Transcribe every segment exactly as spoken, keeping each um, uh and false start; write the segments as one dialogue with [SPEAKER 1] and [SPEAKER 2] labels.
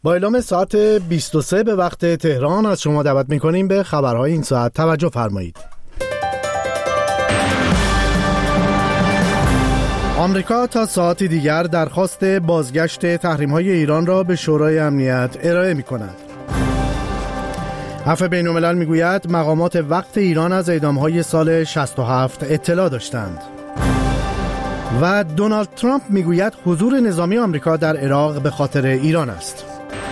[SPEAKER 1] با اعلام ساعت بیست و سه به وقت تهران از شما دعوت می‌کنیم به خبرهای این ساعت توجه فرمایید. آمریکا تا ساعتی دیگر درخواست بازگشت تحریم‌های ایران را به شورای امنیت ارائه می‌کند. عفو بین‌الملل می‌گوید مقامات وقت ایران از اعدام‌های سال شصت و هفت اطلاع داشتند. و دونالد ترامپ می‌گوید حضور نظامی آمریکا در عراق به خاطر ایران است.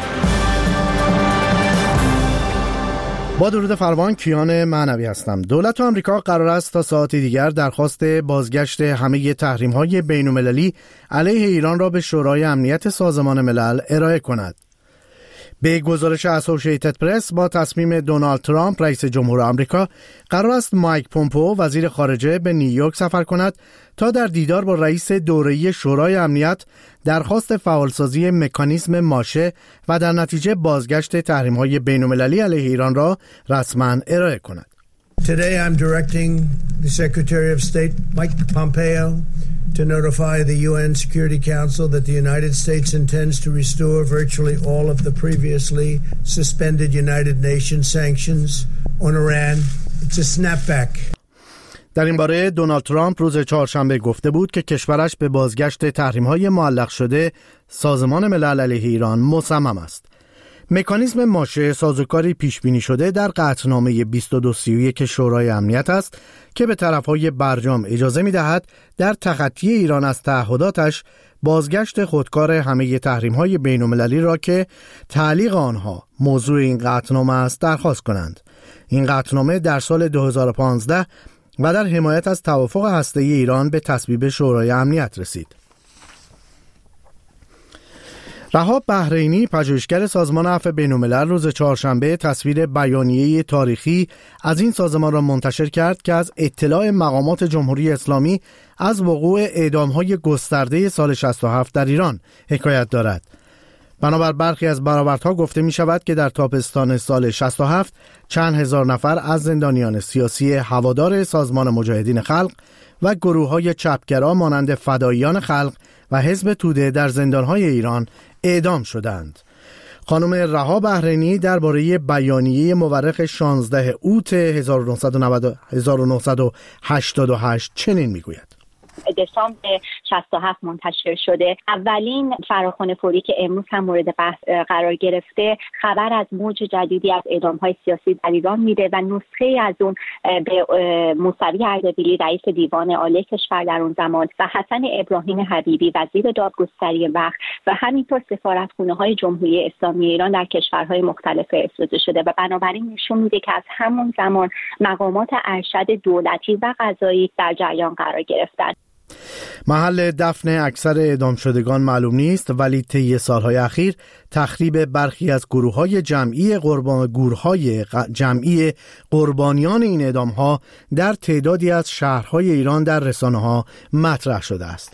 [SPEAKER 1] با درود فراوان، کیان معنوی هستم. دولت آمریکا قرار است تا ساعتی دیگر درخواست بازگشت همه تحریم‌های بین‌المللی علیه ایران را به شورای امنیت سازمان ملل ارائه کند. به گزارش اسوسییتد پرس، با تصمیم دونالد ترامپ رئیس جمهور آمریکا قرار است مایک پومپئو وزیر خارجه به نیویورک سفر کند تا در دیدار با رئیس دوره‌ای شورای امنیت درخواست فعالسازی مکانیزم ماشه و در نتیجه بازگشت تحریم‌های بین‌المللی علیه ایران را رسما ارائه کند.
[SPEAKER 2] Today I'm directing the Secretary of State Mike Pompeo to notify the U N Security Council that the United States intends to restore virtually all of the previously suspended United Nations sanctions on Iran. It's a snapback.
[SPEAKER 1] در این باره دونالد ترامپ روز چهارشنبه گفته بود که کشورش به بازگشت تحریم‌های معلق شده سازمان ملل علیه ایران مصمم است. مکانیزم ماشه سازوکاری پیش بینی شده در قطعنامه بیست و دو سی و یک شورای امنیت است که به طرف‌های برجام اجازه می‌دهد در تخطی ایران از تعهداتش بازگشت خودکار همه تحریم‌های بین‌المللی را که تعلیق آنها موضوع این قطعنامه است درخواست کنند. این قطعنامه در سال دو هزار و پانزده و در حمایت از توافق هسته‌ای ایران به تصویب شورای امنیت رسید. رهاب بحرینی، پژوهشگر سازمان عفو بین‌الملل، روز چهارشنبه تصویر بیانیه تاریخی از این سازمان را منتشر کرد که از اطلاع مقامات جمهوری اسلامی از وقوع اعدام‌های گسترده سال شصت و هفت در ایران حکایت دارد. بنابر برخی از برآوردها گفته می شود که در تابستان سال شصت و هفت چند هزار نفر از زندانیان سیاسی هوادار سازمان مجاهدین خلق و گروه‌های چپگرا مانند فداییان خلق و حزب توده در زندان‌های ایران اعدام شدند. خانم رها بحرینی درباره بیانیه مورخ شانزده اوت هزار و نهصد و هشتاد و هشت چنین میگوید:
[SPEAKER 3] دسامبر شصت و هفت منتشر شده. اولین فراخوان فوری که امروز هم مورد بحث قرار گرفته خبر از موج جدیدی از اعدام‌های سیاسی در ایران میده و نسخه از اون به موسوی اردبیلی رئیس دیوان عالی کشور در اون زمان و حسن ابراهیم حبیبی وزیر دادگستری وقت و همینطور سفارتخونه‌های جمهوری اسلامی ایران در کشورهای مختلف فرستاده شده و بنابراین نشون میده که از همون زمان مقامات ارشد دولتی و قضایی در جریان قرار گرفتند.
[SPEAKER 1] محل دفن اکثر اعدام شدگان معلوم نیست، ولی طی سالهای اخیر تخریب برخی از گروه‌های جمعی قربان گورهای جمعی قربانیان این اعدام‌ها در تعدادی از شهرهای ایران در رسانه‌ها مطرح شده است.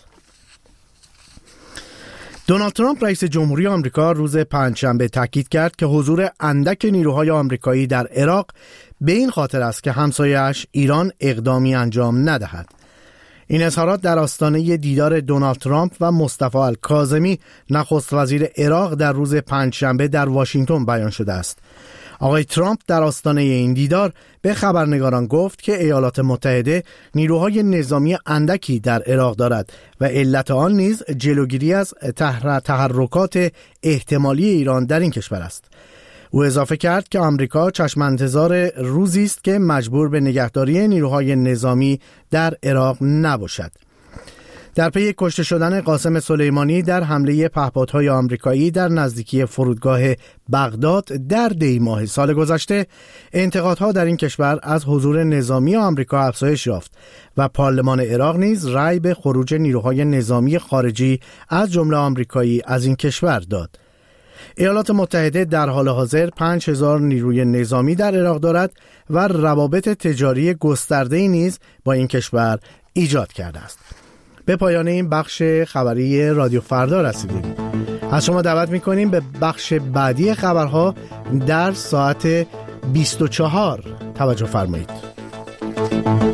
[SPEAKER 1] دونالد ترامپ رئیس جمهوری آمریکا روز پنجشنبه تاکید کرد که حضور اندک نیروهای آمریکایی در عراق به این خاطر است که همسایه‌اش ایران اقدامی انجام ندهد. این اظهارات در آستانه دیدار دونالد ترامپ و مصطفی الکاظمی نخست وزیر عراق در روز پنجشنبه در واشنگتن بیان شده است. آقای ترامپ در آستانه این دیدار به خبرنگاران گفت که ایالات متحده نیروهای نظامی اندکی در عراق دارد و علت آن نیز جلوگیری از تحرکات احتمالی ایران در این کشور است. او اضافه کرد که آمریکا چشم انتظار روزی است که مجبور به نگهداری نیروهای نظامی در عراق نباشد. در پی کشته شدن قاسم سلیمانی در حمله پهپادهای آمریکایی در نزدیکی فرودگاه بغداد در دی ماه سال گذشته، انتقادها در این کشور از حضور نظامی آمریکا افزایش یافت و پارلمان عراق نیز رأی به خروج نیروهای نظامی خارجی از جمله آمریکایی از این کشور داد. ایالات متحده در حال حاضر پنج هزار نیروی نظامی در عراق دارد و روابط تجاری گسترده‌ای نیز با این کشور ایجاد کرده است. به پایان این بخش خبری رادیو فردا رسیدیم. از شما دعوت می‌کنیم به بخش بعدی خبرها در ساعت بیست و چهار توجه فرمایید.